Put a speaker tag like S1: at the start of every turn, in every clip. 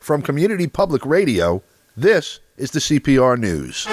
S1: From Community Public Radio, this is the CPR News.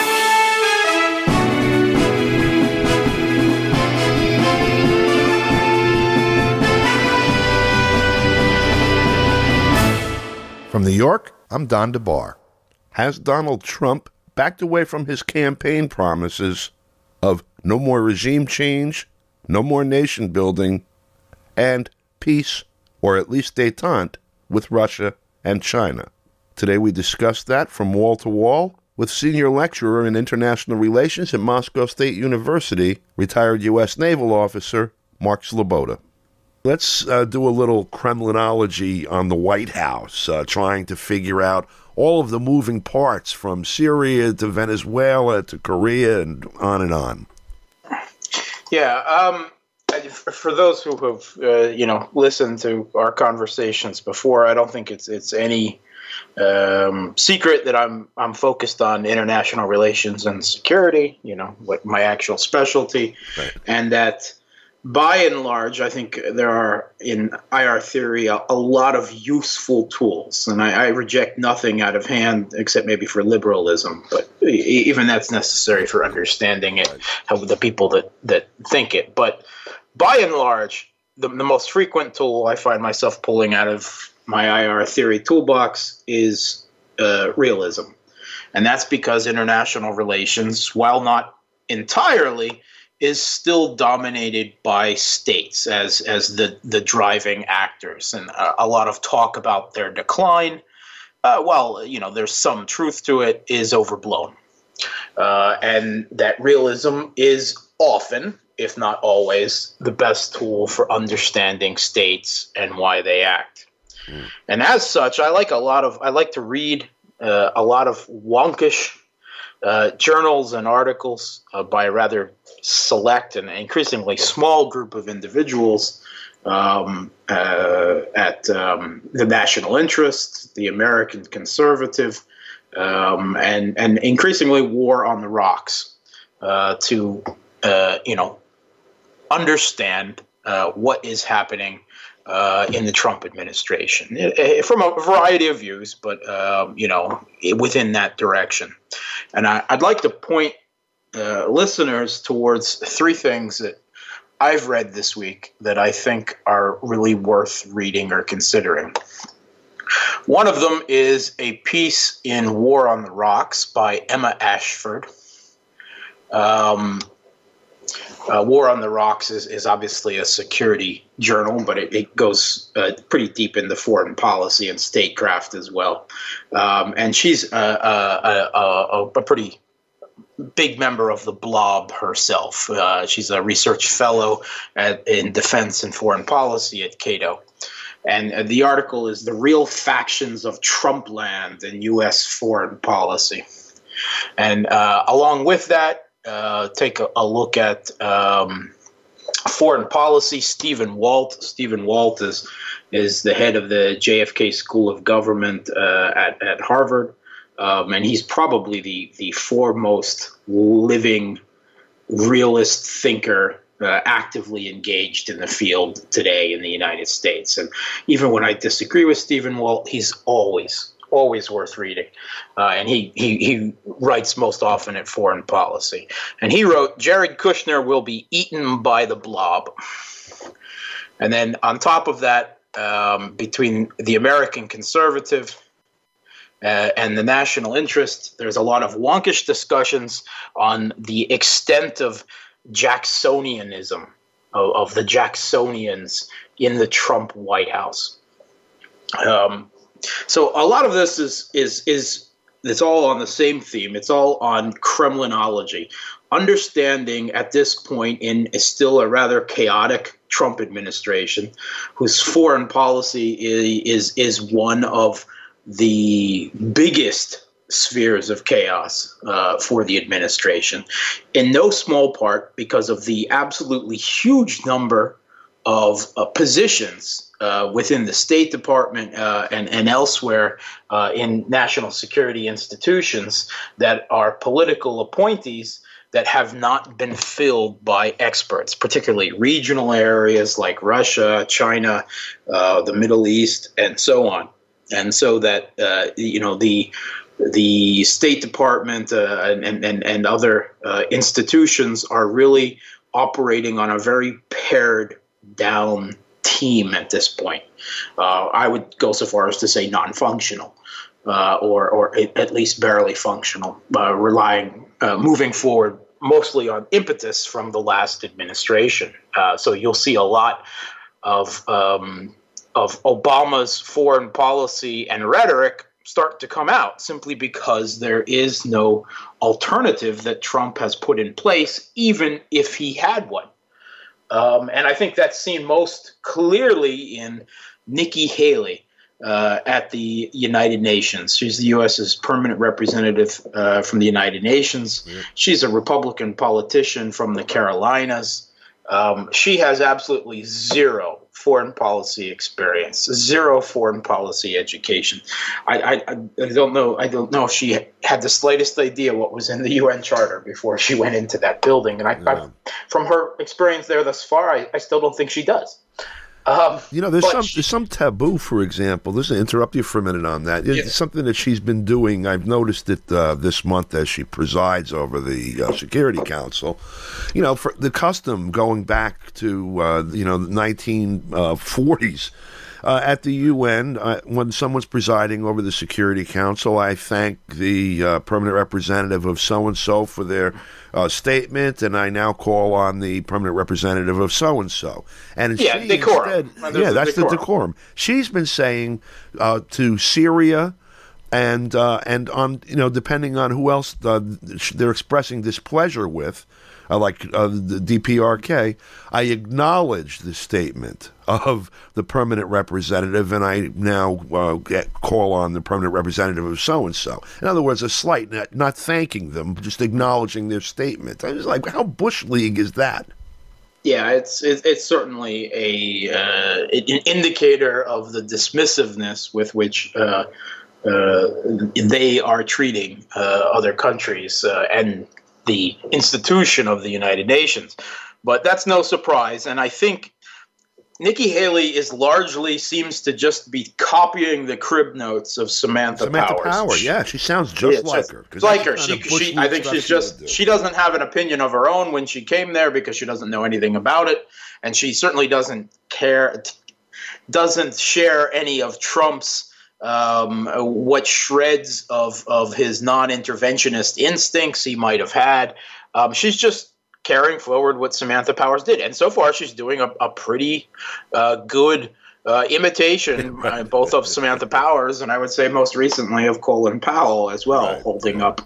S1: From New York, I'm Don DeBar.
S2: Has Donald Trump backed away from his campaign promises of no more regime change, no more nation building, and peace, or at least détente, with Russia and China? Today we discuss that from wall to wall with senior lecturer in international relations at Moscow State University, retired U.S. naval officer Mark Sleboda. Let's do a little Kremlinology on the White House, trying to figure out all of the moving parts from Syria to Venezuela to Korea and on and on.
S3: Yeah, for those who have listened to our conversations before, I don't think it's any secret that I'm focused on international relations and security. What my actual specialty, right. And that. By and large, I think there are, in IR theory, a lot of useful tools. And I reject nothing out of hand except maybe for liberalism. But even that's necessary for understanding it, how the people that think it. But by and large, the most frequent tool I find myself pulling out of my IR theory toolbox is realism. And that's because international relations, while not entirely, is still dominated by states as the driving actors, and a lot of talk about their decline. There's some truth to it, is overblown, and that realism is often, if not always, the best tool for understanding states and why they act. And as such, I like to read a lot of wonkish journals and articles by a rather select and increasingly small group of individuals at the National Interest, the American Conservative, and increasingly War on the Rocks to understand what is happening in the Trump administration from a variety of views, but within that direction. And I'd like to point listeners towards three things that I've read this week that I think are really worth reading or considering. One of them is a piece in War on the Rocks by Emma Ashford. War on the Rocks is obviously a security journal, but it goes pretty deep into foreign policy and statecraft as well. And she's a pretty big member of the Blob herself. She's a research fellow in defense and foreign policy at Cato. And the article is "The Real Factions of Trumpland in U.S. Foreign Policy." And along with that, take a look at foreign policy. Stephen Walt. Stephen Walt is the head of the JFK School of Government at Harvard. And he's probably the foremost living realist thinker actively engaged in the field today in the United States. And even when I disagree with Stephen Walt, he's always worth reading. And he writes most often at Foreign Policy. And he wrote, "Jared Kushner will be eaten by the Blob." And then on top of that, between the American Conservative and the National Interest, there's a lot of wonkish discussions on the extent of Jacksonianism, of the Jacksonians in the Trump White House. So a lot of this is it's all on the same theme. It's all on Kremlinology, understanding at this point in still a rather chaotic Trump administration, whose foreign policy is one of the biggest spheres of chaos for the administration, in no small part because of the absolutely huge number of positions within the State Department and elsewhere in national security institutions that are political appointees that have not been filled by experts, particularly regional areas like Russia, China, the Middle East, and so on. and so that the State Department and other institutions are really operating on a very pared down team at this point. I would go so far as to say non-functional, or at least barely functional, moving forward mostly on impetus from the last administration. So you'll see a lot of Obama's foreign policy and rhetoric start to come out, simply because there is no alternative that Trump has put in place, even if he had one. And I think that's seen most clearly in Nikki Haley at the United Nations. She's the U.S.'s permanent representative from the United Nations. Yeah. She's a Republican politician from the Carolinas. She has absolutely zero foreign policy experience, zero foreign policy education. I don't know. I don't know if she had the slightest idea what was in the UN Charter before she went into that building. And from her experience there thus far, I still don't think she does.
S2: There's some taboo, for example. Just to interrupt you for a minute on that. It's something that she's been doing. I've noticed it this month as she presides over the Security Council. For the custom going back to the 1940s. At the UN, when someone's presiding over the Security Council, I thank the permanent representative of so-and-so for their statement, and I now call on the permanent representative of so-and-so. And
S3: decorum.
S2: That's the decorum. She's been saying to Syria and on, depending on who else they're expressing displeasure with, like the DPRK, I acknowledge the statement of the permanent representative, and I now call on the permanent representative of so-and-so. In other words, a slight, not thanking them, just acknowledging their statement. I was like, how Bush League is that?
S3: Yeah, it's certainly an indicator of the dismissiveness with which they are treating other countries and the institution of the United Nations. But that's no surprise. And I think Nikki Haley seems to just be copying the crib notes of Samantha Powers.
S2: Yeah, she sounds just like her.
S3: Like her. I think she doesn't have an opinion of her own when she came there because she doesn't know anything about it. And she certainly doesn't share any of Trump's what shreds of his non-interventionist instincts he might have had. She's just carrying forward what Samantha Powers did. And so far, she's doing a pretty good imitation, both of Samantha Powers and I would say most recently of Colin Powell as well, holding up,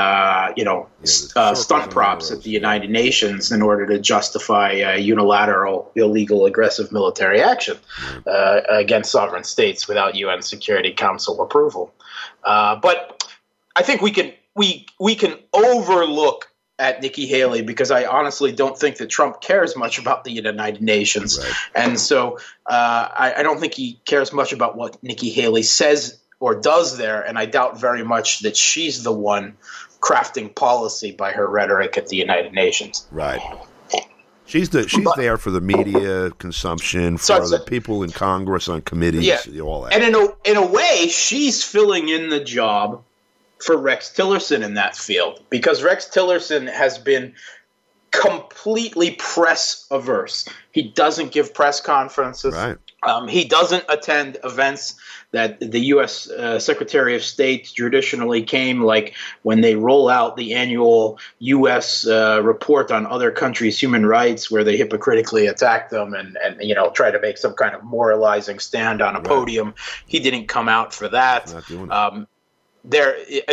S3: stunt props at the United Nations in order to justify unilateral, illegal, aggressive military action against sovereign states without UN Security Council approval. But I think we can overlook at Nikki Haley because I honestly don't think that Trump cares much about the United Nations. Right. And so I don't think he cares much about what Nikki Haley says or does there, and I doubt very much that she's the one crafting policy by her rhetoric at the United Nations.
S2: Right. She's there for the media consumption, for the people in Congress on committees, all that.
S3: And in a way, she's filling in the job for Rex Tillerson in that field, because Rex Tillerson has been completely press averse. He doesn't give press conferences. Right. He doesn't attend events that the U.S. Secretary of State traditionally came, like when they roll out the annual U.S. report on other countries' human rights, where they hypocritically attack them and try to make some kind of moralizing stand on a podium. He didn't come out for that. Not doing it. There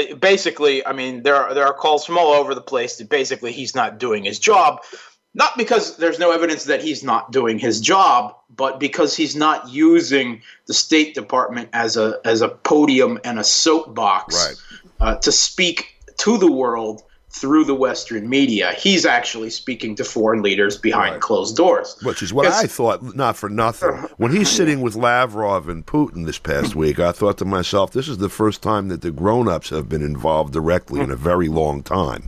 S3: are calls from all over the place that basically he's not doing his job, not because there's no evidence that he's not doing his job, but because he's not using the State Department as a podium and a soapbox to speak to the world through the Western media. He's actually speaking to foreign leaders behind closed doors.
S2: Which is what I thought, not for nothing. When he's sitting with Lavrov and Putin this past week, I thought to myself, this is the first time that the grown-ups have been involved directly in a very long time.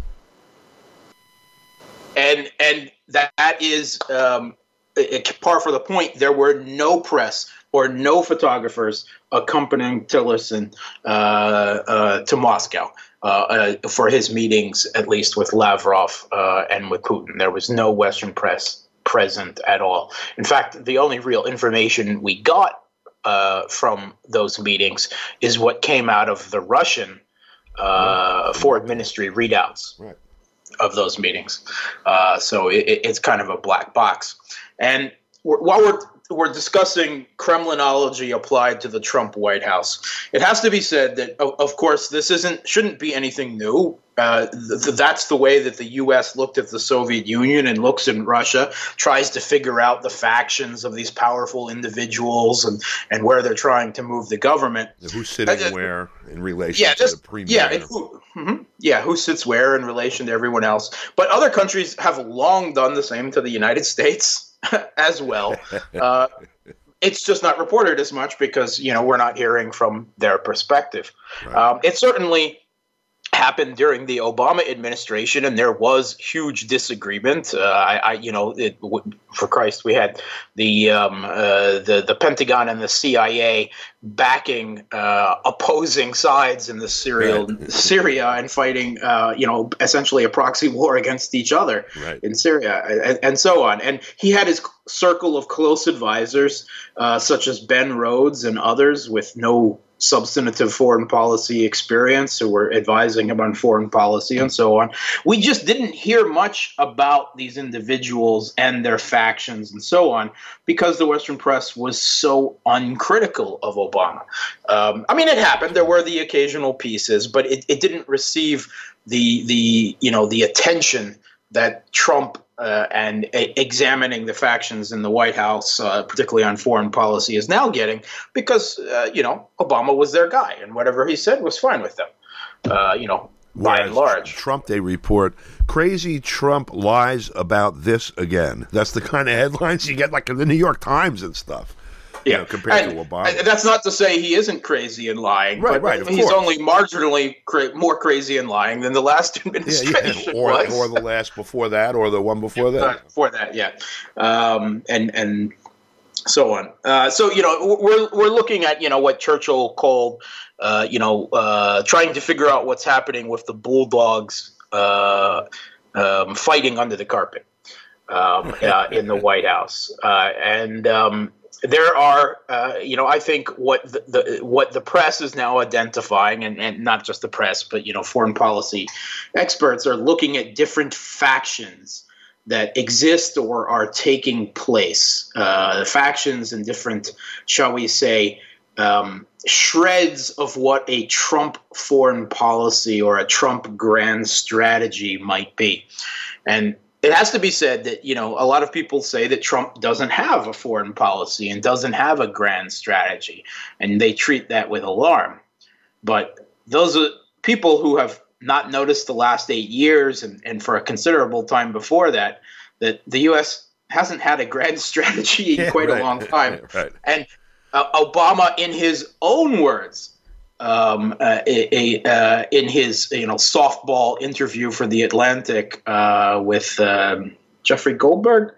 S2: And that is par for the point. There were no press
S3: or no photographers accompanying Tillerson to Moscow for his meetings, at least with Lavrov and with Putin. There was no Western press present at all. In fact, the only real information we got from those meetings is what came out of the Russian foreign ministry readouts of those meetings. So it's kind of a black box. And while we're discussing Kremlinology applied to the Trump White House, it has to be said that, of course, this shouldn't be anything new. That's the way that the U.S. looked at the Soviet Union and looks in Russia, tries to figure out the factions of these powerful individuals and where they're trying to move the government.
S2: Who's sitting where in relation to the premier?
S3: Who sits where in relation to everyone else. But other countries have long done the same to the United States as well. It's just not reported as much because, we're not hearing from their perspective. Right. It certainly happened during the Obama administration, and there was huge disagreement. For Christ, we had the Pentagon and the CIA backing opposing sides in the Syria and fighting, essentially a proxy war against each other in Syria and so on. And he had his circle of close advisors, such as Ben Rhodes and others with no substantive foreign policy experience who were advising him on foreign policy and so on. We just didn't hear much about these individuals and their factions and so on because the Western press was so uncritical of Obama. It happened. There were the occasional pieces, but it didn't receive the attention that Trump and examining the factions in the White House, particularly on foreign policy, is now getting because, Obama was their guy and whatever he said was fine with them, by and large.
S2: Trump, they report, crazy Trump lies about this again. That's the kind of headlines you get like in the New York Times and stuff. Compared to Obama.
S3: That's not to say he isn't crazy and lying. Right, of he's only marginally more crazy and lying than the last administration was.
S2: Or the last before that, or the one before that.
S3: Before that, yeah. And so on. We're looking at, what Churchill called, trying to figure out what's happening with the bulldogs fighting under the carpet in the White House. There are, I think what the press is now identifying, and not just the press, but, foreign policy experts are looking at different factions that exist or are taking place, factions and different, shall we say, shreds of what a Trump foreign policy or a Trump grand strategy might be. And it has to be said that, a lot of people say that Trump doesn't have a foreign policy and doesn't have a grand strategy, and they treat that with alarm. But those are people who have not noticed the last 8 years and for a considerable time before that the U.S. hasn't had a grand strategy in quite a long time. Right. And Obama, in his own words, in his softball interview for The Atlantic with Jeffrey Goldberg,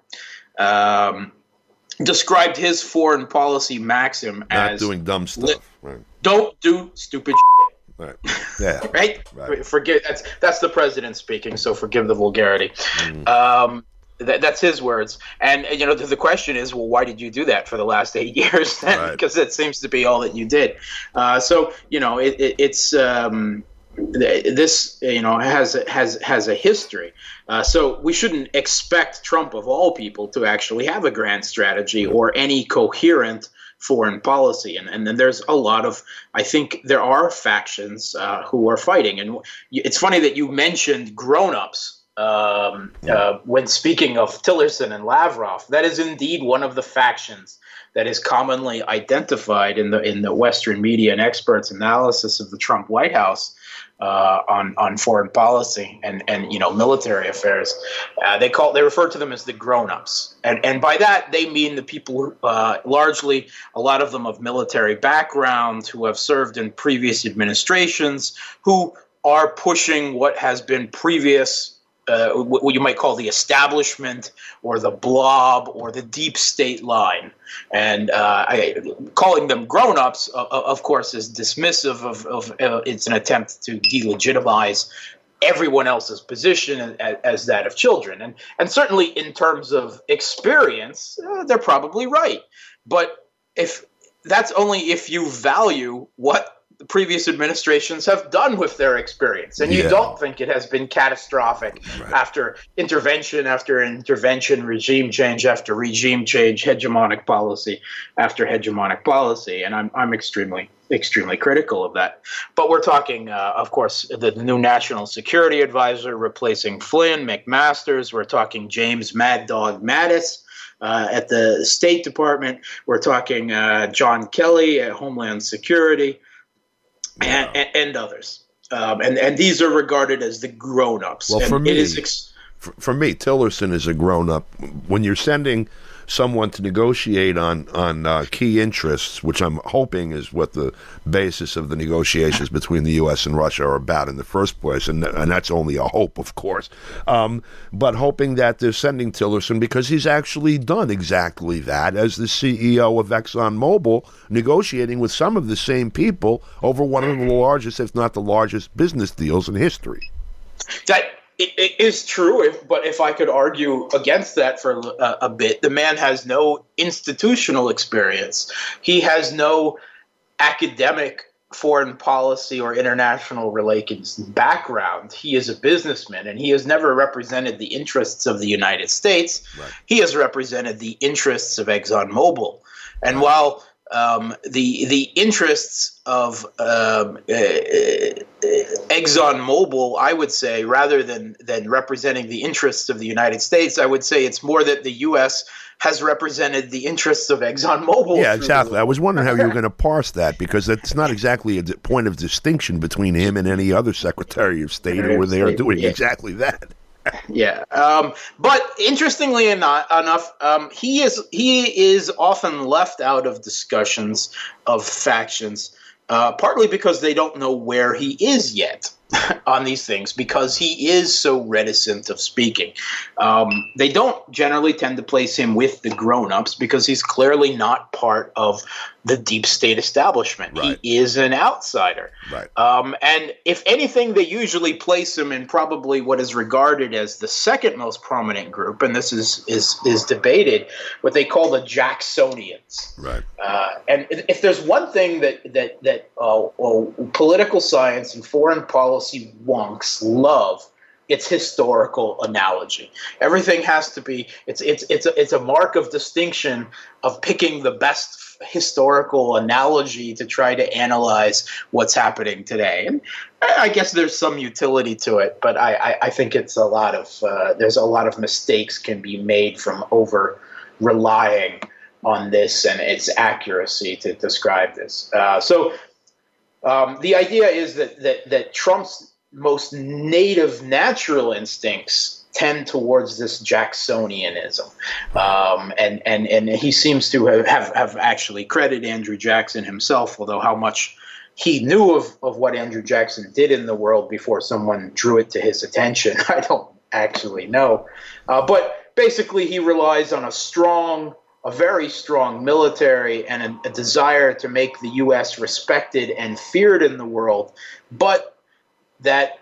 S3: described his foreign policy maxim as
S2: not doing dumb stuff. Right.
S3: Don't do stupid shit.
S2: Right. Yeah.
S3: Right. Forgive. That's the president speaking. So forgive the vulgarity. That's his words. And, the question is, well, why did you do that for the last 8 years then? Right. Because that seems to be all that you did. It's this, has a history. So we shouldn't expect Trump, of all people, to actually have a grand strategy or any coherent foreign policy. And then there's a lot of, I think there are factions who are fighting. And it's funny that you mentioned grown-ups. When speaking of Tillerson and Lavrov, that is indeed one of the factions that is commonly identified in the Western media and experts' analysis of the Trump White House on foreign policy and military affairs. They refer to them as the grown-ups, and by that they mean the people largely, a lot of them of military background, who have served in previous administrations, who are pushing what has been previous what you might call the establishment or the blob or the deep state line. And calling them grown-ups, of course, is dismissive of it's an attempt to delegitimize everyone else's position as that of children. And certainly in terms of experience, they're probably right. But if that's only if you value what the previous administrations have done with their experience. And you don't think it has been catastrophic after intervention, regime change after regime change, hegemonic policy after hegemonic policy. And I'm extremely critical of that. But we're talking, of course, the new National Security Advisor replacing Flynn, McMaster's. We're talking James Mad Dog Mattis at the State Department. We're talking John Kelly at Homeland Security. And others, and these are regarded as the grown-ups.
S2: Well,
S3: and
S2: for me, Tillerson is a grown-up. When you're sending someone to negotiate on key interests, which I'm hoping is what the basis of the negotiations between the U.S. and Russia are about in the first place, and that's only a hope, of course, but hoping that they're sending Tillerson because he's actually done exactly that as the CEO of ExxonMobil, negotiating with some of the same people over one of the largest, if not the largest, business deals in history.
S3: That it is true, but if I could argue against that for a bit, the man has no institutional experience. He has no academic foreign policy or international relations background. He is a businessman, and he has never represented the interests of the United States. Right. He has represented the interests of ExxonMobil. And while the interests of ExxonMobil, I would say, rather than representing the interests of the United States, I would say it's more that the U.S. has represented the interests of ExxonMobil.
S2: Yeah, exactly. I was wondering how you were going to parse that, because it's not exactly a point of distinction between him and any other Secretary of State who were there doing exactly that.
S3: Yeah, but interestingly enough, he is often left out of discussions of factions, partly because they don't know where he is yet on these things, because he is so reticent of speaking. They don't generally tend to place him with the grown-ups because he's clearly not part of the deep state establishment. Right. He is an outsider. Right. And if anything, they usually place him in probably what is regarded as the second most prominent group, and this is debated, what they call the Jacksonians. Right. And if there's one thing that political science and foreign policy wonks love, it's historical analogy. Everything has to be. It's a mark of distinction of picking the best historical analogy to try to analyze what's happening today. And I guess there's some utility to it, but I think it's a lot of there's a lot of mistakes can be made from over relying on this and its accuracy to describe this. So the idea is that Trump's most native natural instincts tend towards this Jacksonianism. And he seems to have actually credited Andrew Jackson himself, although how much he knew of what Andrew Jackson did in the world before someone drew it to his attention, I don't actually know. But basically he relies on a very strong military and a desire to make the U.S. respected and feared in the world, but that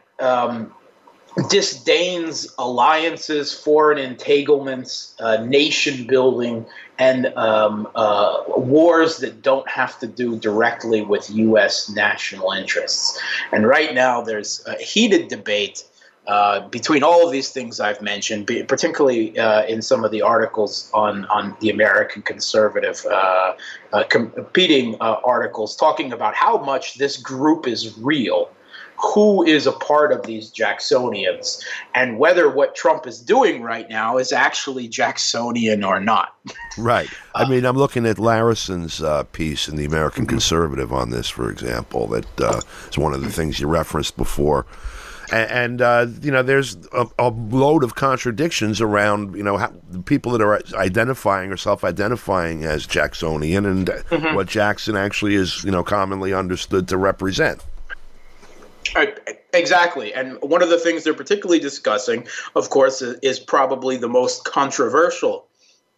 S3: disdains alliances, foreign entanglements, nation building, and wars that don't have to do directly with U.S. national interests. And right now there's a heated debate between all of these things I've mentioned, particularly in some of the articles on the American Conservative, competing articles talking about how much this group is real, who is a part of these Jacksonians, and whether what Trump is doing right now is actually Jacksonian or not.
S2: Right. I mean, I'm looking at Larison's piece in the American Conservative on this, for example. That is one of the things you referenced before. And there's a load of contradictions around, how the people that are identifying or self-identifying as Jacksonian and what Jackson actually is, commonly understood to represent.
S3: Exactly. And one of the things they're particularly discussing, of course, is probably the most controversial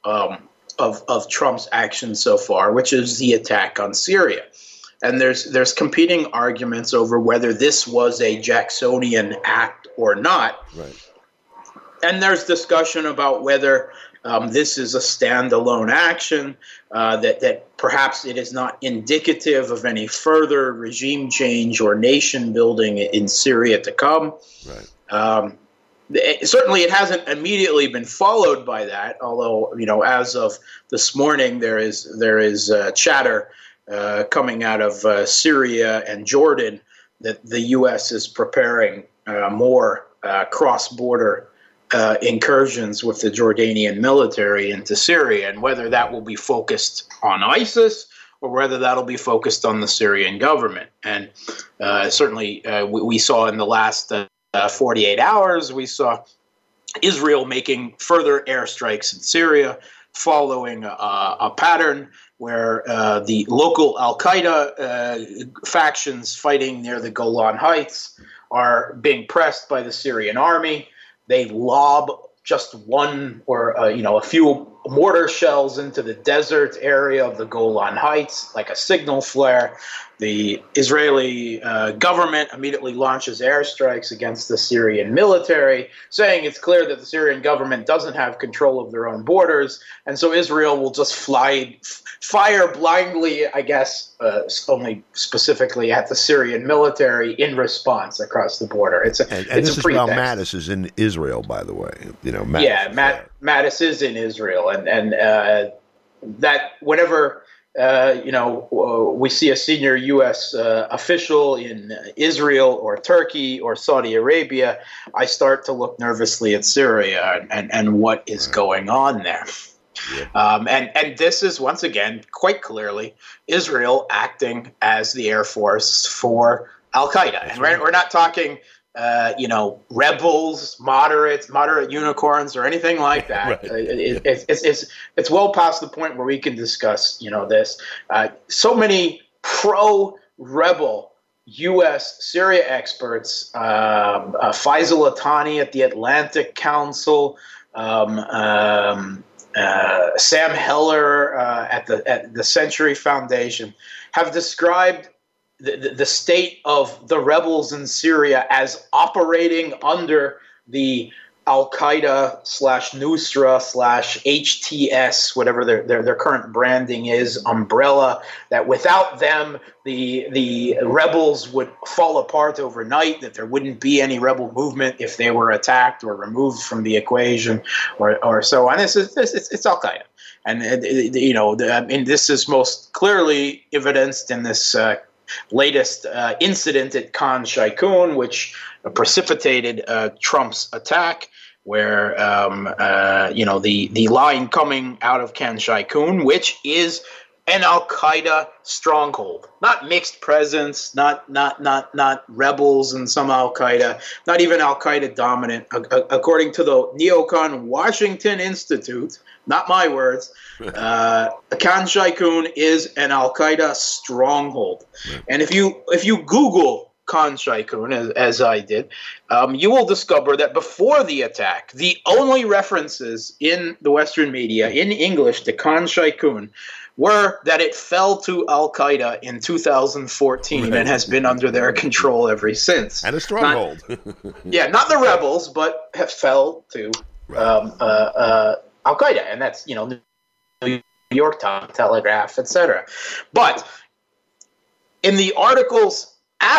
S3: of Trump's actions so far, which is the attack on Syria. And there's competing arguments over whether this was a Jacksonian act or not.
S2: Right.
S3: And there's discussion about whether this is a standalone action, that perhaps it is not indicative of any further regime change or nation building in Syria to come.
S2: Right.
S3: Certainly, it hasn't immediately been followed by that. Although, as of this morning, there is chatter coming out of Syria and Jordan that the U.S. is preparing more cross-border incursions with the Jordanian military into Syria, and whether that will be focused on ISIS or whether that'll be focused on the Syrian government. And certainly we saw in the last 48 hours, we saw Israel making further airstrikes in Syria, following a pattern where the local Al-Qaeda factions fighting near the Golan Heights are being pressed by the Syrian army. They lob just one or a few mortar shells into the desert area of the Golan Heights, like a signal flare. The Israeli government immediately launches airstrikes against the Syrian military, saying it's clear that the Syrian government doesn't have control of their own borders, and so Israel will just fire blindly, I guess, only specifically at the Syrian military in response across the border.
S2: And this is while Mattis is in Israel, by the way.
S3: Mattis is in Israel, and that whenever we see a senior U.S. official in Israel or Turkey or Saudi Arabia, I start to look nervously at Syria and what is going on there. Yeah. And this is, once again, quite clearly Israel acting as the Air Force for Al-Qaeda. And we're not talking rebels, moderate unicorns, or anything like that. Right. It's well past the point where we can discuss, this. So many pro-rebel U.S. Syria experts, Faisal Atani at the Atlantic Council, Sam Heller at the Century Foundation, have described the state of the rebels in Syria as operating under the Al-Qaeda /Nusra /HTS, whatever their current branding is, umbrella, that without them, the rebels would fall apart overnight, that there wouldn't be any rebel movement if they were attacked or removed from the equation or so on. It's Al-Qaeda. And, this is most clearly evidenced in this latest incident at Khan Shaykhun, which precipitated Trump's attack, where the line coming out of Khan Shaykhun, which is an Al-Qaeda stronghold, not mixed presence, not rebels and some Al-Qaeda, not even Al-Qaeda dominant. According to the Neocon Washington Institute, not my words, Khan Shaykhun is an Al-Qaeda stronghold. Yeah. And if you Google Khan Shaykhun, as I did, you will discover that before the attack, the only references in the Western media in English to Khan Shaykhun were that it fell to Al-Qaeda in 2014 and has been under their control ever since.
S2: And a stronghold.
S3: Not the rebels, but have fell to Al-Qaeda. And that's, New York Times, Telegraph, etc. But in the articles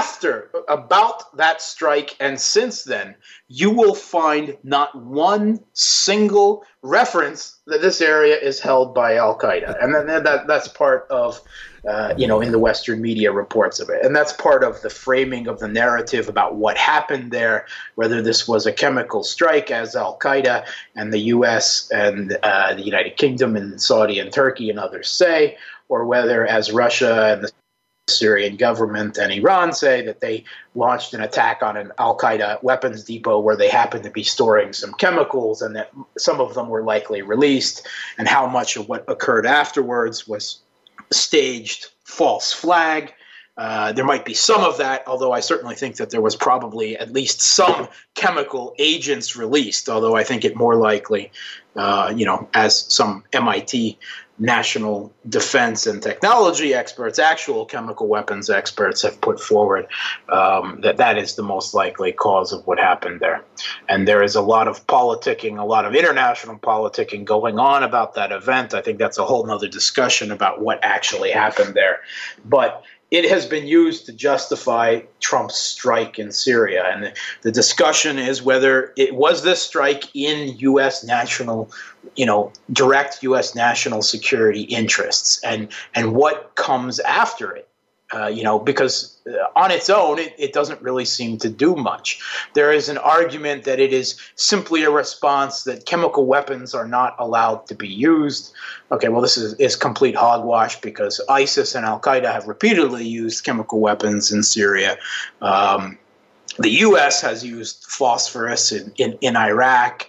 S3: about that strike and since then, you will find not one single reference that this area is held by Al-Qaeda. And then that's part of, in the Western media reports of it. And that's part of the framing of the narrative about what happened there, whether this was a chemical strike, as Al-Qaeda and the U.S. and the United Kingdom and Saudi and Turkey and others say, or whether, as Russia and the Syrian government and Iran say, that they launched an attack on an Al-Qaeda weapons depot where they happened to be storing some chemicals and that some of them were likely released, and how much of what occurred afterwards was staged false flag. There might be some of that, although I certainly think that there was probably at least some chemical agents released, although I think it more likely, as some MIT national defense and technology experts, actual chemical weapons experts have put forward, that is the most likely cause of what happened there. And there is a lot of politicking, a lot of international politicking going on about that event. I think that's a whole nother discussion about what actually happened there. But it has been used to justify Trump's strike in Syria. And the discussion is whether it was this strike in U.S. national, direct U.S. national security interests, and what comes after it. Because on its own, it doesn't really seem to do much. There is an argument that it is simply a response that chemical weapons are not allowed to be used. Okay, well, this is complete hogwash because ISIS and Al-Qaeda have repeatedly used chemical weapons in Syria. The U.S. has used phosphorus in Iraq,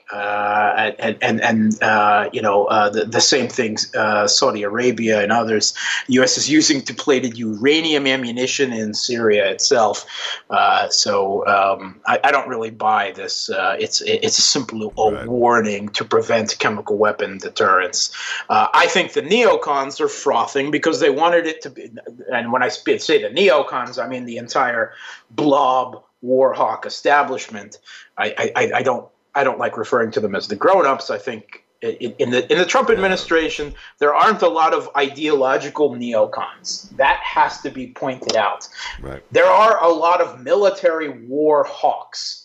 S3: the same things Saudi Arabia and others. The U.S. is using depleted uranium ammunition in Syria itself. So I don't really buy this. It's a simple warning to prevent chemical weapon deterrence. I think the neocons are frothing because they wanted it to be. And when I say the neocons, I mean the entire blob war hawk establishment. I don't like referring to them as the grown-ups. I think in the Trump administration there aren't a lot of ideological neocons. That has to be pointed out.
S2: Right.
S3: There are a lot of military war hawks.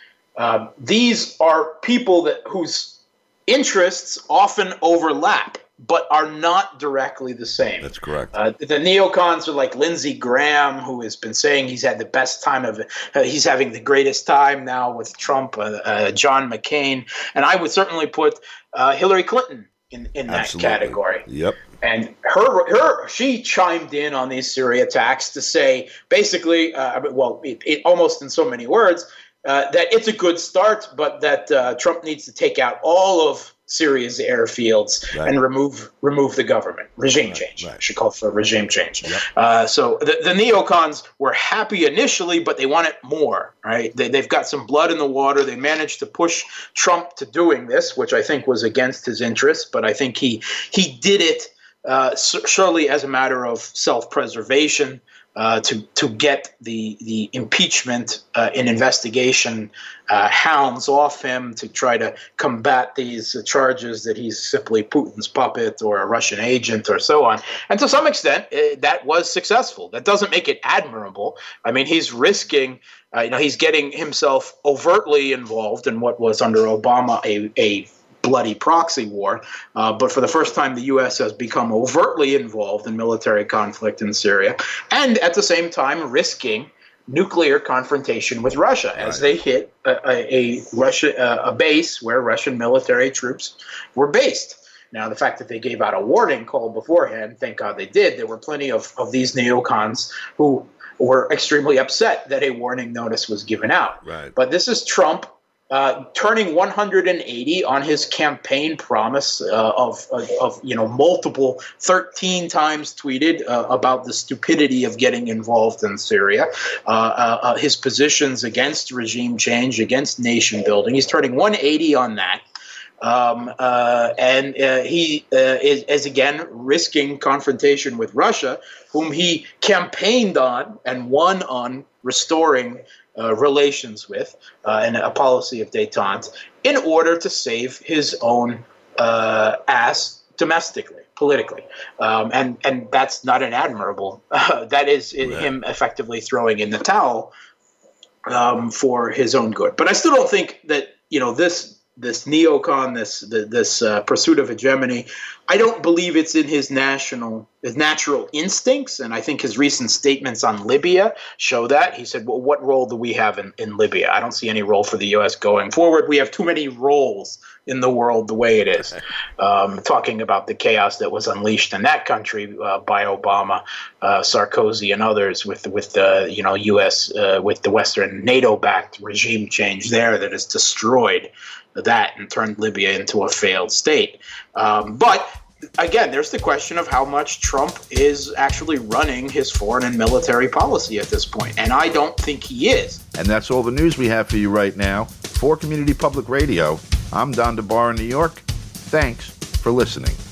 S3: These are people whose interests often overlap, but are not directly the same.
S2: That's correct.
S3: The neocons are like Lindsey Graham, who has been saying he's had the best time of it. He's having the greatest time now with Trump, John McCain. And I would certainly put Hillary Clinton in that category.
S2: Yep.
S3: And she chimed in on these Syria attacks to say, basically, it almost in so many words, that it's a good start, but that Trump needs to take out all of Syria's airfields and remove the government. Regime change.
S2: Right.
S3: She called for regime change.
S2: Yep.
S3: So the neocons were happy initially, but they wanted more. Right? They've got some blood in the water. They managed to push Trump to doing this, which I think was against his interests. But I think he did it surely as a matter of self-preservation. To get the impeachment and investigation hounds off him, to try to combat these charges that he's simply Putin's puppet or a Russian agent or so on. And to some extent, that was successful. That doesn't make it admirable. I mean, he's risking, he's getting himself overtly involved in what was under Obama a bloody proxy war, but for the first time, the U.S. has become overtly involved in military conflict in Syria, and at the same time risking nuclear confrontation with Russia as they hit a base where Russian military troops were based. Now, the fact that they gave out a warning call beforehand, thank God they did. There were plenty of these neocons who were extremely upset that a warning notice was given out.
S2: Right.
S3: But this is Trump turning 180 on his campaign promise of multiple 13 times tweeted about the stupidity of getting involved in Syria, his positions against regime change, against nation building. He's turning 180 on that. And he is again risking confrontation with Russia, whom he campaigned on and won on restoring relations with, and a policy of détente, in order to save his own ass domestically, politically. And that's not an admirable. That is him effectively throwing in the towel for his own good. But I still don't think that this neocon, this pursuit of hegemony, I don't believe it's in his natural instincts, and I think his recent statements on Libya show that. He said, well, what role do we have in Libya? I don't see any role for the U.S. going forward. We have too many roles in the world the way it is. Talking about the chaos that was unleashed in that country by Obama, Sarkozy, and others with the U.S. With the Western NATO-backed regime change there that has destroyed that and turned Libya into a failed state. But again, there's the question of how much Trump is actually running his foreign and military policy at this point, and I don't think he is.
S1: And that's all the news we have for you right now. For Community Public Radio, I'm Don DeBar in New York. Thanks for listening.